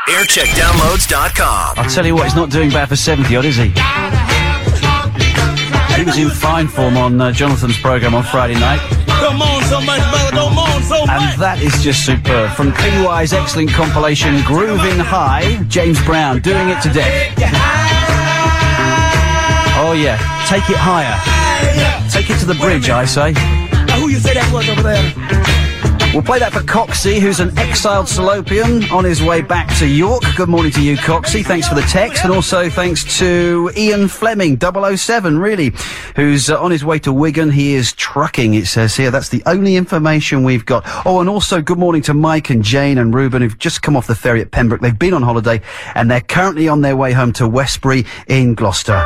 Aircheckdownloads.com. I'll tell you what, he's not doing bad for 70-odd, is he? He was in fine form on Jonathan's programme on Friday night. Don't moan so much, brother, don't moan so much. And that is just superb. From PY's excellent compilation, Grooving High, James Brown, doing it to death. Oh yeah, take it higher. Take it to the bridge, I say. Who you say that was over there? We'll play that for Coxie, who's an exiled Salopian on his way back to York. Good morning to you, Coxie. Thanks for the text. And also thanks to Ian Fleming, 007, really, who's on his way to Wigan. He is trucking, it says here. That's the only information we've got. Oh, and also good morning to Mike and Jane and Ruben, who've just come off the ferry at Pembroke. They've been on holiday, and they're currently on their way home to Westbury in Gloucester.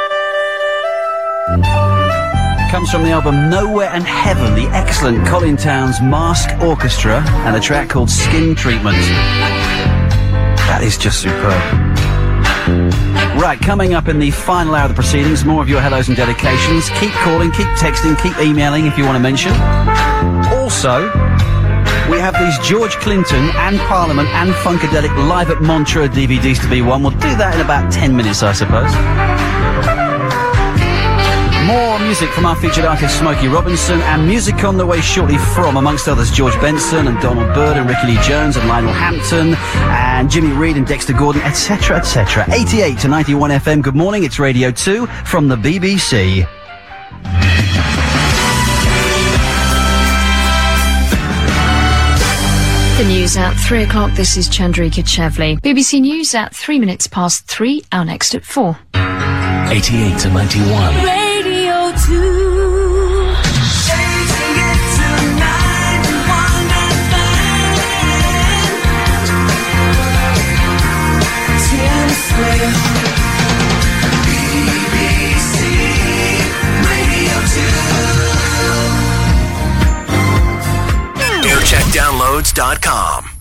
Comes from the album Nowhere and Heaven, the excellent Colin Towns Mask Orchestra, and a track called Skin Treatment. That is just superb. Right, coming up in the final hour of the proceedings, more of your hellos and dedications. Keep calling, keep texting, keep emailing if you want to mention. Also, we have these George Clinton and Parliament and Funkadelic live at Montreux DVDs to be won. We'll do that in about 10 minutes, I suppose. More music from our featured artist Smokey Robinson, and music on the way shortly from, amongst others, George Benson and Donald Byrd and Ricky Lee Jones and Lionel Hampton and Jimmy Reed and Dexter Gordon, etc., etc. 88 to 91 FM. Good morning, it's Radio 2 from the BBC. The news at 3 o'clock. This is Chandrika Chevley. BBC News at 3 minutes past 3. Our next at 4. 88 to 91. Radio 2. BBC Radio 2. Aircheckdownloads.com.